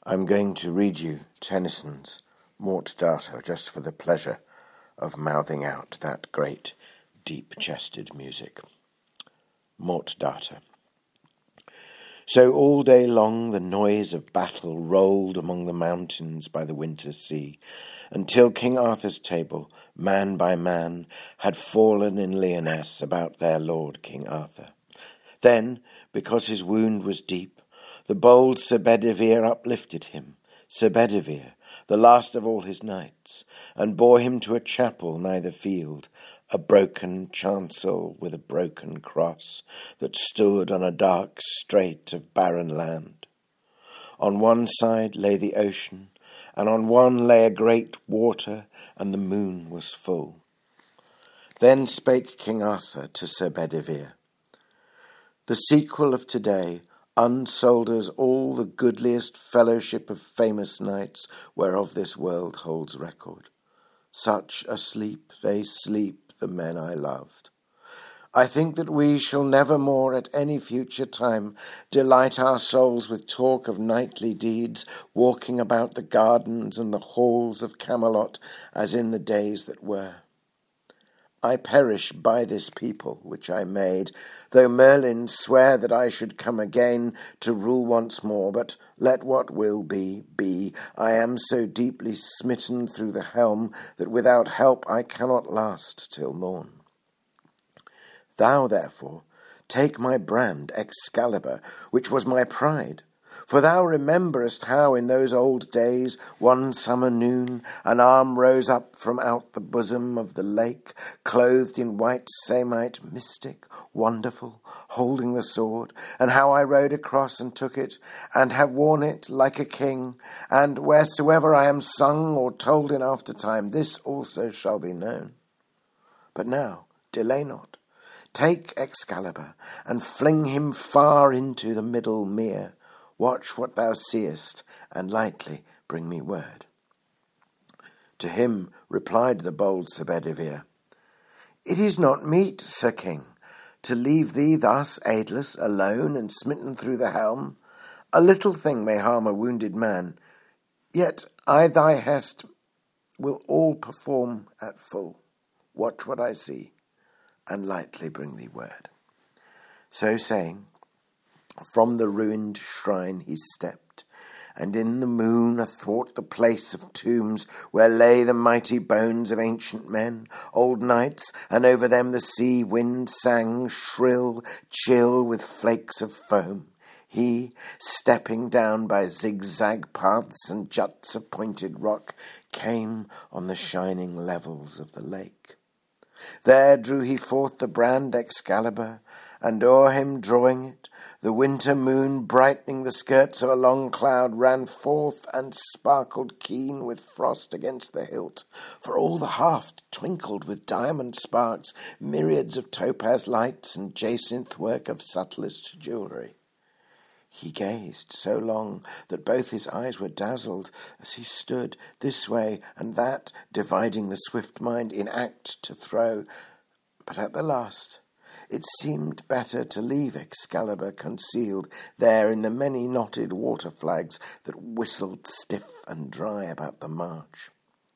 I'm going to read you Tennyson's Mort Data just for the pleasure of mouthing out that great deep-chested music. Mort Data. So all day long the noise of battle rolled among the mountains by the winter sea, until King Arthur's table, man by man, had fallen in Lyonesse about their lord King Arthur. Then, because his wound was deep, the bold Sir Bedivere uplifted him, Sir Bedivere, the last of all his knights, and bore him to a chapel nigh the field, a broken chancel with a broken cross that stood on a dark strait of barren land. On one side lay the ocean, and on one lay a great water, and the moon was full. Then spake King Arthur to Sir Bedivere, "The sequel of today unsolders all the goodliest fellowship of famous knights whereof this world holds record. Such a sleep they sleep, the men I loved. I think that we shall never more at any future time delight our souls with talk of knightly deeds, walking about the gardens and the halls of Camelot as in the days that were. I perish by this people which I made, though Merlin sware that I should come again to rule once more, but let what will be, be. I am so deeply smitten through the helm that without help I cannot last till morn. Thou, therefore, take my brand, Excalibur, which was my pride, for thou rememberest how in those old days, one summer noon, an arm rose up from out the bosom of the lake, clothed in white samite, mystic, wonderful, holding the sword, and how I rode across and took it, and have worn it like a king, and wheresoever I am sung or told in after time, this also shall be known. But now, delay not. Take Excalibur, and fling him far into the middle mere. Watch what thou seest, and lightly bring me word." To him replied the bold Sir Bedivere, "It is not meet, Sir King, to leave thee thus aidless, alone, and smitten through the helm. A little thing may harm a wounded man, yet I thy hest will all perform at full. Watch what I see, and lightly bring thee word." So saying, from the ruined shrine he stepped, and in the moon athwart the place of tombs, where lay the mighty bones of ancient men, old knights, and over them the sea wind sang shrill, chill with flakes of foam. He, stepping down by zigzag paths and juts of pointed rock, came on the shining levels of the lake. There drew he forth the brand Excalibur, and o'er him drawing it, the winter moon, brightening the skirts of a long cloud, ran forth and sparkled keen with frost against the hilt, for all the haft twinkled with diamond sparks, myriads of topaz lights, and jacinth work of subtlest jewellery. He gazed so long that both his eyes were dazzled as he stood this way and that, dividing the swift mind in act to throw. But at the last it seemed better to leave Excalibur concealed there in the many knotted water flags that whistled stiff and dry about the march.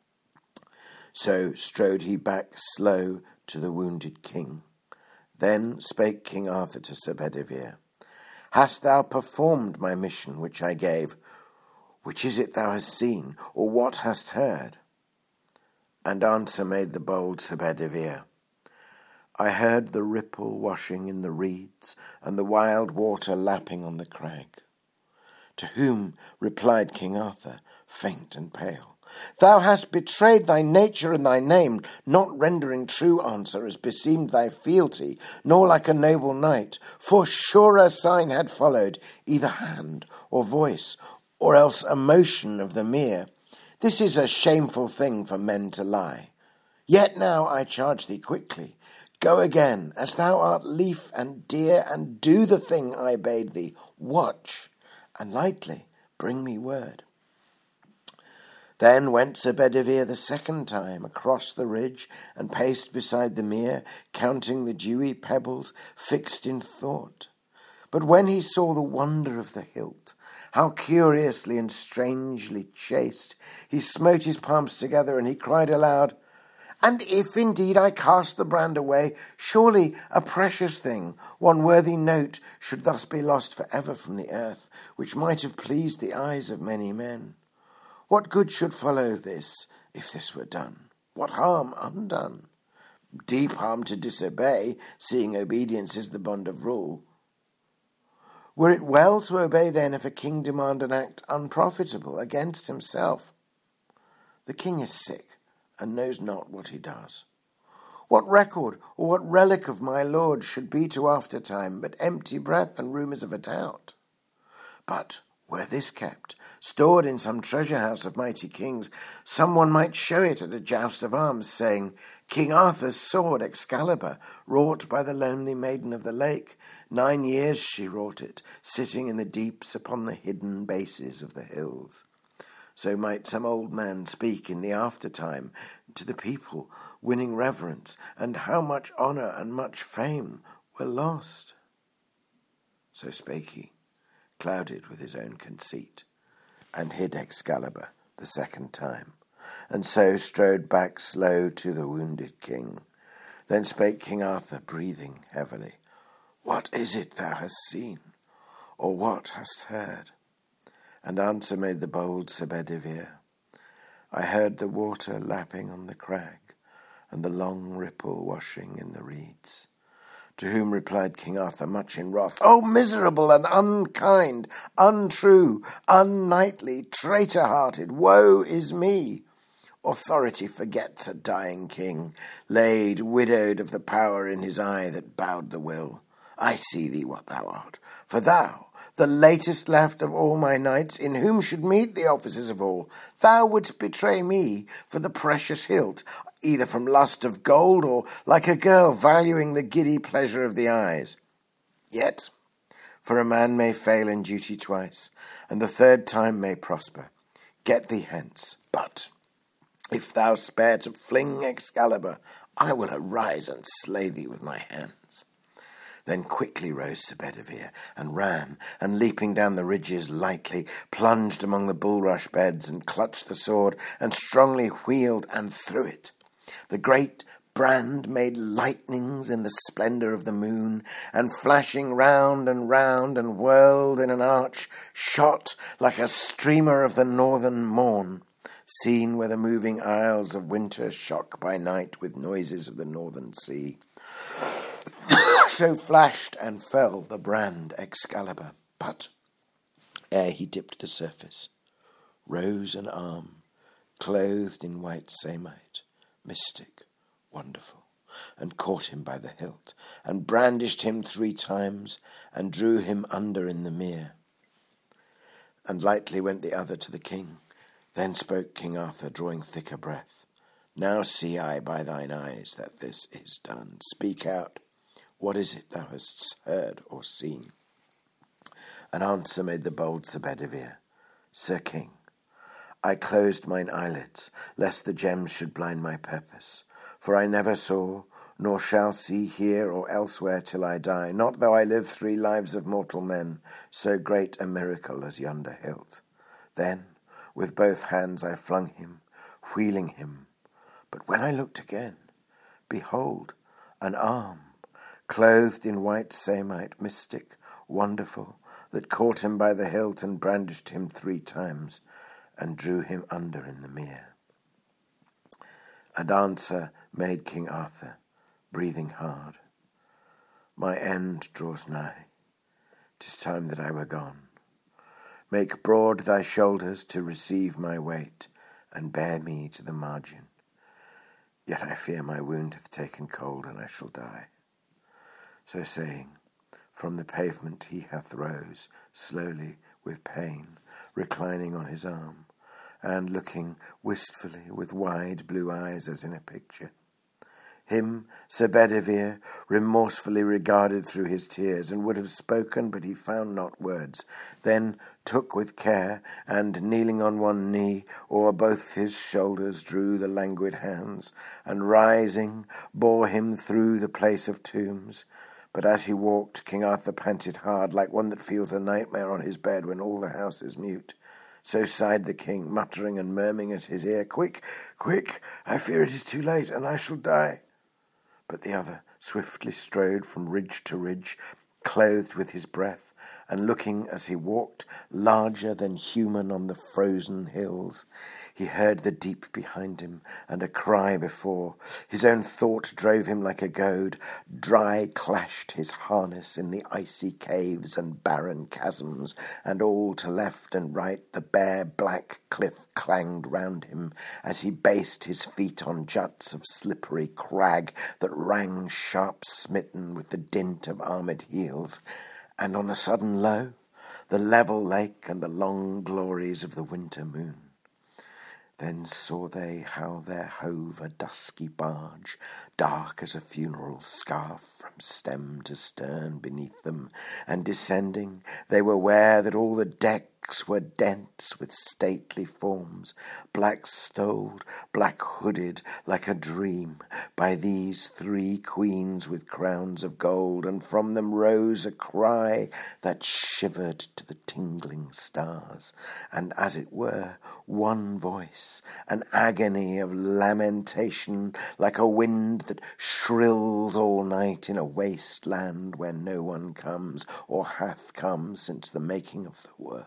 So strode he back slow to the wounded king. Then spake King Arthur to Sir Bedivere, "Hast thou performed my mission which I gave? Which is it thou hast seen, or what hast heard?" And answer made the bold Sir Bedivere, "I heard the ripple washing in the reeds, and the wild water lapping on the crag." To whom replied King Arthur, faint and pale, "Thou hast betrayed thy nature and thy name, not rendering true answer as beseemed thy fealty, nor like a noble knight, for surer sign had followed, either hand or voice, or else a motion of the mere. This is a shameful thing for men to lie. Yet now I charge thee quickly, go again, as thou art lief and dear, and do the thing I bade thee. Watch, and lightly bring me word." Then went Sir Bedivere the second time across the ridge, and paced beside the mere, counting the dewy pebbles, fixed in thought. But when he saw the wonder of the hilt, how curiously and strangely chased, he smote his palms together, and he cried aloud, "And if indeed I cast the brand away, surely a precious thing, one worthy note, should thus be lost for ever from the earth, which might have pleased the eyes of many men. What good should follow this, if this were done? What harm undone? Deep harm to disobey, seeing obedience is the bond of rule. Were it well to obey then if a king demand an act unprofitable against himself? The king is sick, and knows not what he does. What record or what relic of my lord should be to aftertime but empty breath and rumours of a doubt? But were this kept, stored in some treasure house of mighty kings, someone might show it at a joust of arms, saying, King Arthur's sword Excalibur, wrought by the lonely maiden of the lake. 9 years she wrought it, sitting in the deeps upon the hidden bases of the hills. So might some old man speak in the aftertime to the people, winning reverence, and how much honour and much fame were lost. So spake he, clouded with his own conceit, and hid Excalibur the second time, and so strode back slow to the wounded king. Then spake King Arthur, breathing heavily, What is it thou hast seen, or what hast heard? And answer made the bold Sir Bedivere, I heard the water lapping on the crag, and the long ripple washing in the reeds. To whom replied King Arthur, much in wrath, O miserable and unkind, untrue, unknightly, traitor-hearted, woe is me! Authority forgets a dying king, laid widowed of the power in his eye that bowed the will. I see thee what thou art, for thou, the latest left of all my knights, in whom should meet the officers of all, thou wouldst betray me for the precious hilt, either from lust of gold, or like a girl valuing the giddy pleasure of the eyes. Yet, for a man may fail in duty twice, and the third time may prosper. Get thee hence, but if thou spare to fling Excalibur, I will arise and slay thee with my hands. Then quickly rose Sir Bedivere, and ran, and leaping down the ridges lightly, plunged among the bulrush beds, and clutched the sword, and strongly wheeled and threw it. The great brand made lightnings in the splendour of the moon, and flashing round, and whirled in an arch, shot like a streamer of the northern morn, seen where the moving isles of winter shock by night with noises of the northern sea. So flashed and fell the brand Excalibur, but ere he dipped the surface, rose an arm, clothed in white samite, mystic, wonderful, and caught him by the hilt, and brandished him 3 times, and drew him under in the mere. And lightly went the other to the king. Then spoke King Arthur, drawing thicker breath, Now see I by thine eyes that this is done. Speak out. What is it thou hast heard or seen? An answer made the bold Sir Bedivere, Sir King, I closed mine eyelids, lest the gems should blind my purpose. For I never saw, nor shall see here or elsewhere till I die, not though I live 3 lives of mortal men, so great a miracle as yonder hilt. Then, with both hands I flung him, wheeling him. But when I looked again, behold, an arm, clothed in white samite, mystic, wonderful, that caught him by the hilt and brandished him 3 times, and drew him under in the mere. And answer made King Arthur, breathing hard, My end draws nigh, 'tis time that I were gone. Make broad thy shoulders to receive my weight, and bear me to the margin. Yet I fear my wound hath taken cold, and I shall die. So saying, from the pavement he hath rose, slowly with pain, reclining on his arm, and looking wistfully with wide blue eyes as in a picture. Him Sir Bedivere remorsefully regarded through his tears, and would have spoken, but he found not words. Then took with care, and kneeling on one knee, o'er both his shoulders drew the languid hands, and rising, bore him through the place of tombs. But as he walked, King Arthur panted hard, like one that feels a nightmare on his bed when all the house is mute. So sighed the king, muttering and murmuring at his ear, "Quick, quick, I fear it is too late, and I shall die." But the other swiftly strode from ridge to ridge, clothed with his breath, and looking as he walked larger than human on the frozen hills. He heard the deep behind him, and a cry before. His own thought drove him like a goad. Dry clashed his harness in the icy caves and barren chasms, and all to left and right the bare black cliff clanged round him, as he based his feet on juts of slippery crag that rang sharp smitten with the dint of armoured heels. And on a sudden, lo, the level lake and the long glories of the winter moon. Then saw they how there hove a dusky barge, dark as a funeral scarf from stem to stern beneath them, and descending they were ware that all the decks were dense with stately forms, black-stoled, black-hooded, like a dream, by these 3 queens with crowns of gold, and from them rose a cry that shivered to the tingling stars, and as it were one voice, an agony of lamentation, like a wind that shrills all night in a waste land where no one comes, or hath come since the making of the world.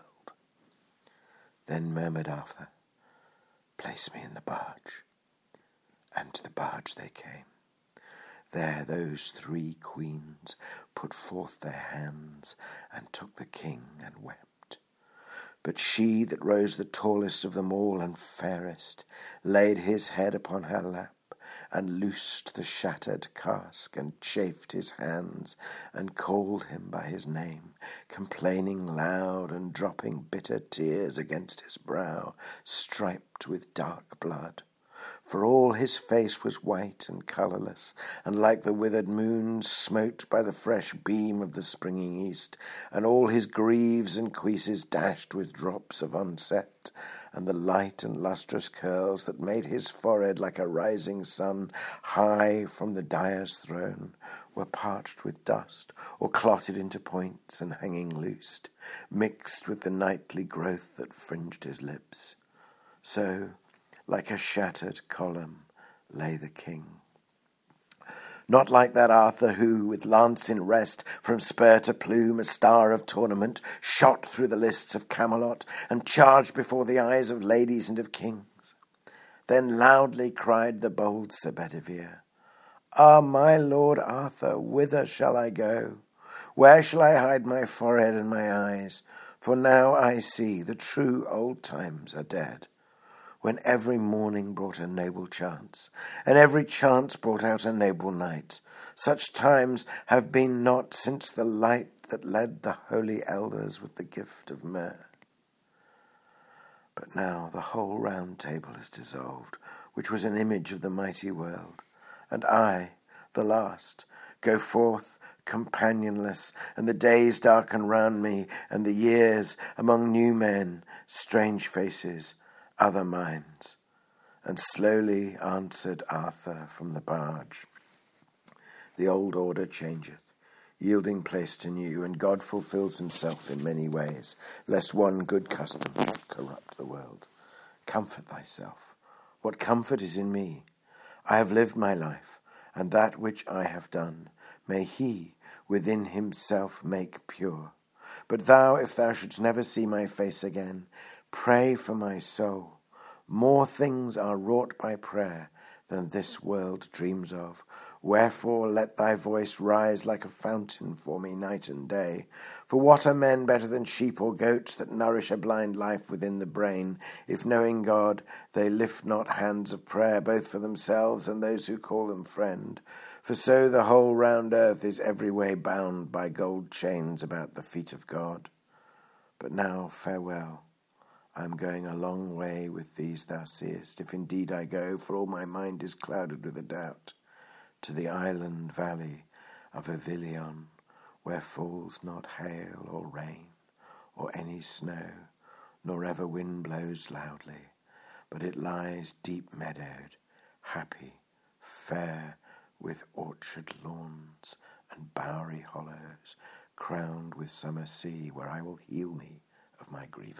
Then murmured Arthur, "Place me in the barge." And to the barge they came. There those 3 queens put forth their hands, and took the king, and wept. But she that rose the tallest of them all, and fairest, laid his head upon her lap, and loosed the shattered cask, and chafed his hands, and called him by his name, complaining loud, and dropping bitter tears against his brow, striped with dark blood. For all his face was white and colourless, and like the withered moon smote by the fresh beam of the springing east, and all his greaves and cuisses dashed with drops of unset, and the light and lustrous curls that made his forehead like a rising sun high from the dyer's throne were parched with dust, or clotted into points and hanging loosed, mixed with the nightly growth that fringed his lips. So, like a shattered column, lay the king. Not like that Arthur who, with lance in rest, from spur to plume, a star of tournament, shot through the lists of Camelot, and charged before the eyes of ladies and of kings. Then loudly cried the bold Sir Bedivere, "Ah, my lord Arthur, whither shall I go? Where shall I hide my forehead and my eyes? For now I see the true old times are dead, when every morning brought a noble chance, and every chance brought out a noble knight. Such times have been not since the light that led the holy elders with the gift of myrrh. But now the whole round table is dissolved, which was an image of the mighty world, and I, the last, go forth companionless, and the days darken round me, and the years among new men, strange faces, other minds." And slowly answered Arthur from the barge, "The old order changeth, yielding place to new, and God fulfills himself in many ways, lest one good custom should corrupt the world. Comfort thyself. What comfort is in me? I have lived my life, and that which I have done may he within himself make pure. But thou, if thou shouldst never see my face again, pray for my soul. More things are wrought by prayer than this world dreams of. Wherefore let thy voice rise like a fountain for me night and day. For what are men better than sheep or goats that nourish a blind life within the brain, if knowing God they lift not hands of prayer both for themselves and those who call them friend? For so the whole round earth is every way bound by gold chains about the feet of God. But now farewell. I am going a long way with these thou seest, if indeed I go, for all my mind is clouded with a doubt, to the island valley of Avilion, where falls not hail or rain, or any snow, nor ever wind blows loudly, but it lies deep meadowed, happy, fair, with orchard lawns and bowery hollows, crowned with summer sea, where I will heal me of my grievance.